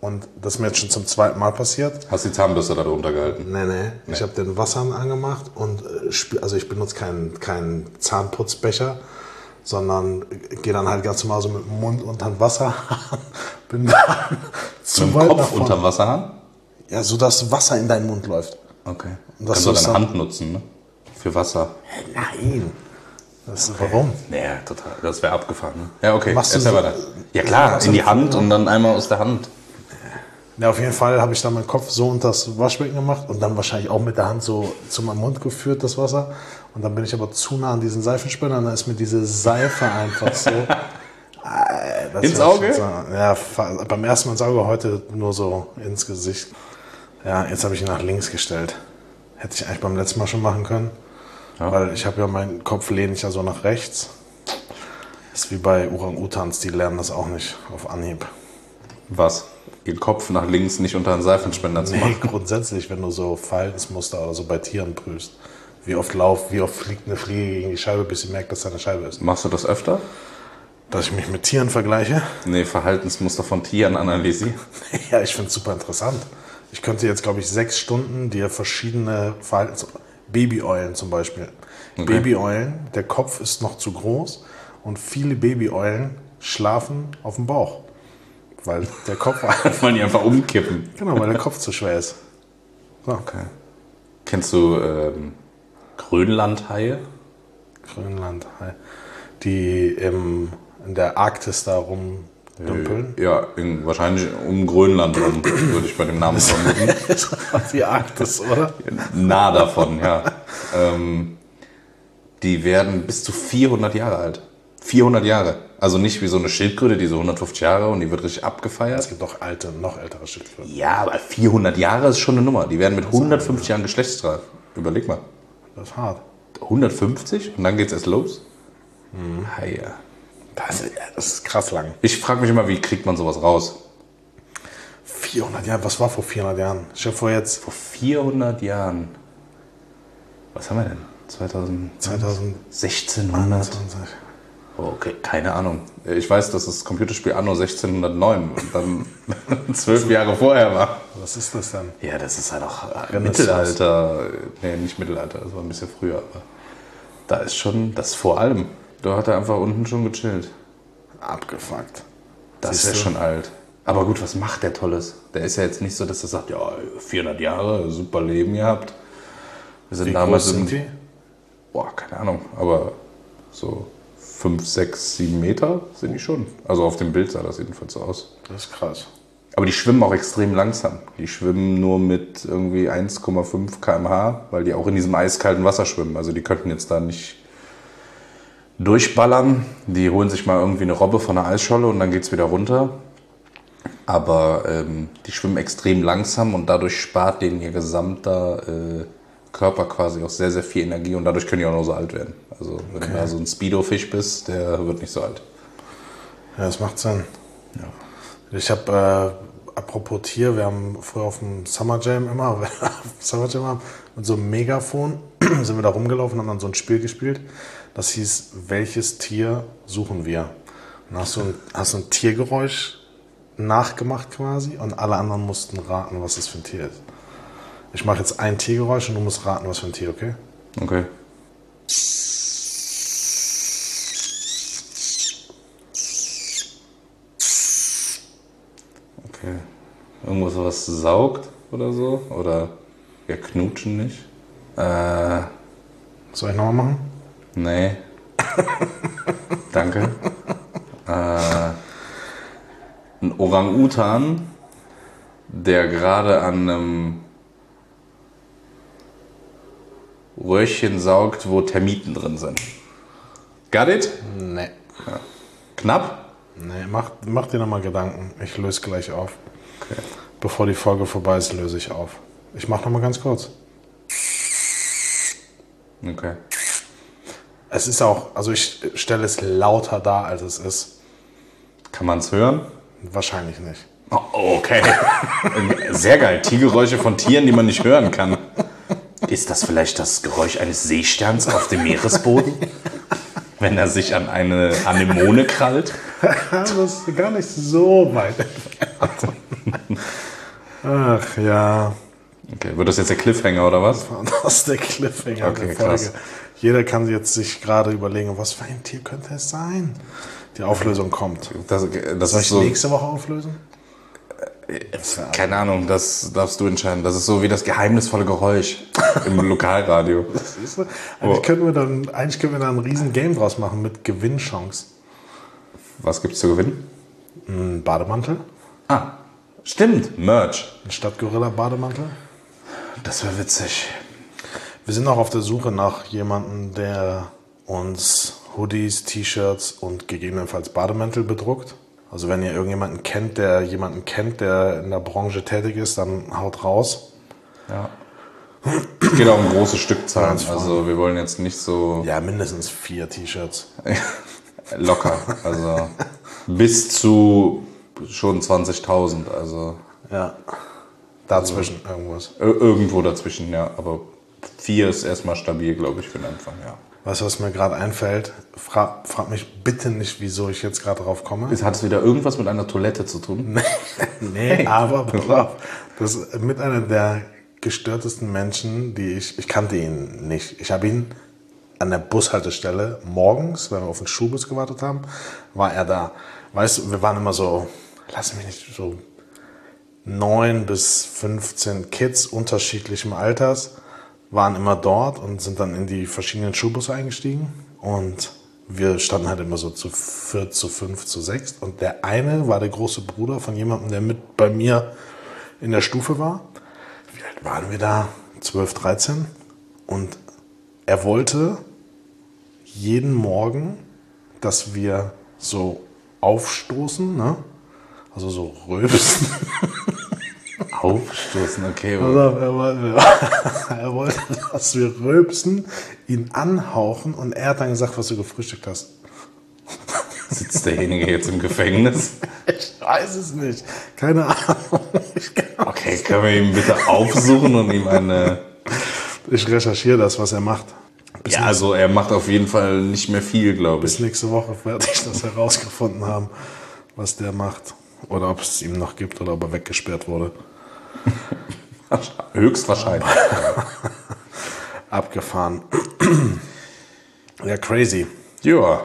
Und das ist mir jetzt schon zum zweiten Mal passiert. Hast die Zahnbürste da drunter gehalten? Nee. Ich habe den Wasserhahn angemacht und also ich benutze keinen Zahnputzbecher, sondern gehe dann halt ganz normal so mit dem Mund unter den Wasserhahn. Bin dann zu Mit dem weit nach Kopf vorne. unterm Wasserhahn? Ja, so dass Wasser in deinen Mund läuft. Okay. Und Kannst du deine Hand nutzen, ne? Für Wasser. Nein. Warum? Nee, total. Das wäre abgefahren. Ne? Ja, okay. Machst du Erzähl so- weiter. Ja klar, Machst du in die so- Hand und dann einmal aus der Hand. Ja, auf jeden Fall habe ich dann meinen Kopf so unter das Waschbecken gemacht und dann wahrscheinlich auch mit der Hand so zu meinem Mund geführt, das Wasser. Und dann bin ich aber zu nah an diesen Seifenspender und dann ist mir diese Seife einfach so... Das Ins war Auge? schon so- Ja, beim ersten Mal ins Auge, heute nur so ins Gesicht. Ja, jetzt habe ich ihn nach links gestellt. Hätte ich eigentlich beim letzten Mal schon machen können. Ja. Weil ich habe ja meinen Kopf lehne ich ja so nach rechts. Ist wie bei Orang-Utans, die lernen das auch nicht auf Anhieb. Was? Den Kopf nach links nicht unter einen Seifenspender zu Nee, machen? grundsätzlich, wenn du so Verhaltensmuster oder so bei Tieren prüfst. Wie oft fliegt eine Fliege gegen die Scheibe, bis sie merkt, dass da eine Scheibe ist. Machst du das öfter? Dass ich mich mit Tieren vergleiche? Nee, Verhaltensmuster von Tieren analysieren. Ja, ich finde es super interessant. Ich könnte jetzt, glaube ich, 6 Stunden dir verschiedene Babyeulen zum Beispiel. Okay. Babyeulen, der Kopf ist noch zu groß und viele Babyeulen schlafen auf dem Bauch. Weil der Kopf, Weil die einfach umkippen. genau, weil der Kopf zu schwer ist. So, Okay. Kennst du Grönlandhaie? Grönland, die in der Arktis da rumdümpeln. Ja, wahrscheinlich um Grönland rum, würde ich bei dem Namen vermuten. Die Arktis, oder? Nah davon, ja. Die werden bis zu 400 Jahre alt. 400 Jahre. Also nicht wie so eine Schildkröte, die so 150 Jahre und die wird richtig abgefeiert. Es gibt auch noch ältere Schildkröten. Ja, aber 400 Jahre ist schon eine Nummer. Die werden mit 150 Jahren geschlechtsreif. Überleg mal. Das ist hart. 150 und dann geht's erst los? Haie. Das ist krass lang. Ich frage mich immer, wie kriegt man sowas raus? 400 Jahre, was war vor 400 Jahren? Ich habe vor jetzt Vor 400 Jahren. Was haben wir denn? 2021. 1600? Oh, okay, keine Ahnung. Ich weiß, dass das Computerspiel Anno 1609 und dann 12 Jahre vorher war. Was ist das denn? Ja, das ist halt auch Renaissance. Mittelalter. Nee, nicht Mittelalter, das war ein bisschen früher. Aber da ist schon, das ist vor allem. Da hat er einfach unten schon gechillt. Abgefuckt. Das Siehst wäre du? schon alt. Aber gut, was macht der Tolles? Der ist ja jetzt nicht so, dass er sagt, ja, 400 Jahre, super Leben gehabt. Wir sind Wie damals groß sind die? Boah, keine Ahnung, aber so 5, 6, 7 Meter sind die schon. Also auf dem Bild sah das jedenfalls so aus. Das ist krass. Aber die schwimmen auch extrem langsam. Die schwimmen nur mit irgendwie 1,5 km/h, weil die auch in diesem eiskalten Wasser schwimmen. Also die könnten jetzt da nicht durchballern. Die holen sich mal irgendwie eine Robbe von der Eisscholle und dann geht's wieder runter. Aber die schwimmen extrem langsam und dadurch spart denen ihr gesamter Körper quasi auch sehr, sehr viel Energie und dadurch können die auch noch so alt werden. Also wenn du da so ein Speedo-Fisch bist, der wird nicht so alt. Ja, das macht Sinn. Ja. Ich habe, apropos Tier, wir haben früher auf dem Summer Jam mit so einem Megafon sind wir da rumgelaufen und haben dann so ein Spiel gespielt. Das hieß, welches Tier suchen wir? Und hast du ein Tiergeräusch nachgemacht quasi und alle anderen mussten raten, was das für ein Tier ist. Ich mache jetzt ein Tiergeräusch und du musst raten, was für ein Tier, okay? Okay. Okay. Irgendwas, was saugt oder so? Oder wir knutschen nicht? Soll ich nochmal machen? Nee. Danke. Ein Orang-Utan, der gerade an einem Röhrchen saugt, wo Termiten drin sind. Got it? Nee. Knapp? Nee, mach dir nochmal Gedanken. Ich löse gleich auf. Okay. Bevor die Folge vorbei ist, löse ich auf. Ich mach nochmal ganz kurz. Okay. Es ist auch, also ich stelle es lauter dar, als es ist. Kann man es hören? Wahrscheinlich nicht. Oh, okay. Sehr geil. Tiergeräusche von Tieren, die man nicht hören kann. Ist das vielleicht das Geräusch eines Seesterns auf dem Meeresboden? Wenn er sich an eine Anemone krallt? Das ist gar nicht so weit entfernt. Ach ja. Okay, wird das jetzt der Cliffhanger oder was? Das ist der Cliffhanger Okay, der Folge. krass. Jeder kann jetzt sich gerade überlegen, was für ein Tier könnte es sein? Die Auflösung kommt. Das Soll ist ich so. nächste Woche auflösen? Keine Ahnung, das darfst du entscheiden. Das ist so wie das geheimnisvolle Geräusch im Lokalradio. Siehst du? Eigentlich können wir da ein riesen Game draus machen mit Gewinnchance. Was gibt's zu gewinnen? Ein Bademantel, Ah, stimmt, Merch. ein Stadtgorilla-Bademantel. Das wäre witzig. Wir sind auch auf der Suche nach jemandem, der uns Hoodies, T-Shirts und gegebenenfalls Bademäntel bedruckt. Also wenn ihr irgendjemanden kennt, der in der Branche tätig ist, dann haut raus. Ja. Es geht auch um große Stückzahlen. Ganz Also wir wollen jetzt nicht so Ja, mindestens 4 T-Shirts. locker. Also bis zu schon 20.000. Also Ja, dazwischen irgendwas. irgendwo dazwischen, ja. Aber 4 ist erstmal stabil, glaube ich, für den Anfang, ja. Weißt du, was mir gerade einfällt? Frag mich bitte nicht, wieso ich jetzt gerade drauf komme. Hat es wieder irgendwas mit einer Toilette zu tun? Nee, aber pass auf, das ist mit einer der gestörtesten Menschen, die ich kannte ihn nicht. Ich habe ihn an der Bushaltestelle morgens, wenn wir auf den Schulbus gewartet haben, war er da. Weißt du, wir waren immer so, lass mich nicht, so 9 bis 15 Kids unterschiedlichem Alters, waren immer dort und sind dann in die verschiedenen Schulbusse eingestiegen. Und wir standen halt immer so zu 4, zu 5, zu 6. Und der eine war der große Bruder von jemandem, der mit bei mir in der Stufe war. Wie alt waren wir da? 12, 13. Und er wollte jeden Morgen, dass wir so aufstoßen, ne? Also so rülpsen. Aufstoßen, okay. Also er wollte, dass wir rülpsen, ihn anhauchen und er hat dann gesagt, was du gefrühstückt hast. Sitzt derjenige jetzt im Gefängnis? Ich weiß es nicht. Keine Ahnung. Okay, können wir ihn bitte aufsuchen und ihm eine... Ich recherchiere das, was er macht. Ja, also er macht auf jeden Fall nicht mehr viel, glaube Bis ich. nächste Woche werde ich das herausgefunden haben, was der macht. Oder ob es ihm noch gibt oder ob er weggesperrt wurde. Höchstwahrscheinlich. Abgefahren. Ja, crazy. Ja.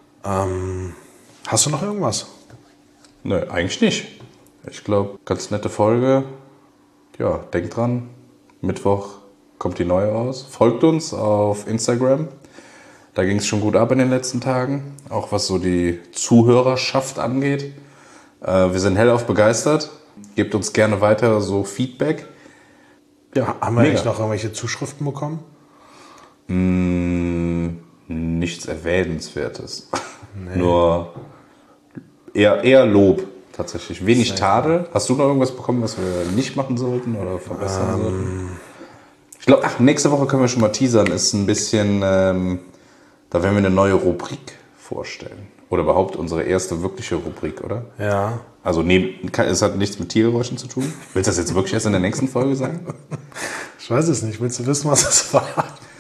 Hast du noch irgendwas? Nö, eigentlich nicht. Ich glaube, ganz nette Folge. Ja, denkt dran. Mittwoch kommt die neue raus. Folgt uns auf Instagram. Da ging es schon gut ab in den letzten Tagen. Auch was so die Zuhörerschaft angeht. Wir sind hellauf begeistert. Gebt uns gerne weiter so Feedback. Ja, Haben wir eigentlich noch irgendwelche Zuschriften bekommen? Nichts Erwähnenswertes. Nee. Nur eher Lob tatsächlich. Wenig Tadel. Hast du noch irgendwas bekommen, was wir nicht machen sollten oder verbessern sollten? Ich glaube, nächste Woche können wir schon mal teasern. Ist ein bisschen, da werden wir eine neue Rubrik vorstellen. Oder überhaupt unsere erste wirkliche Rubrik, oder? Ja. Also es hat nichts mit Tiergeräuschen zu tun. Willst du das jetzt wirklich erst in der nächsten Folge sagen? Ich weiß es nicht. Willst du wissen, was es war?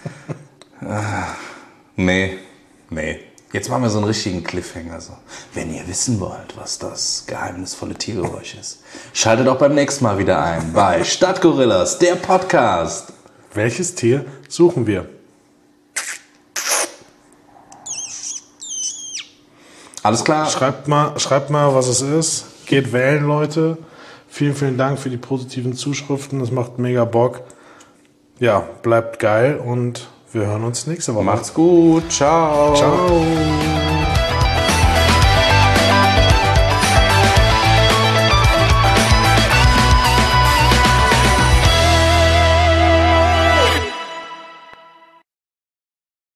Nee. Jetzt machen wir so einen richtigen Cliffhanger. So. Wenn ihr wissen wollt, was das geheimnisvolle Tiergeräusch ist, schaltet auch beim nächsten Mal wieder ein bei Stadtgorillas, der Podcast. Welches Tier suchen wir? Alles klar? Schreibt mal, was es ist. Geht wählen, Leute. Vielen, vielen Dank für die positiven Zuschriften. Das macht mega Bock. Ja, bleibt geil und wir hören uns nächste Woche. Macht's gut. Ciao. Ciao.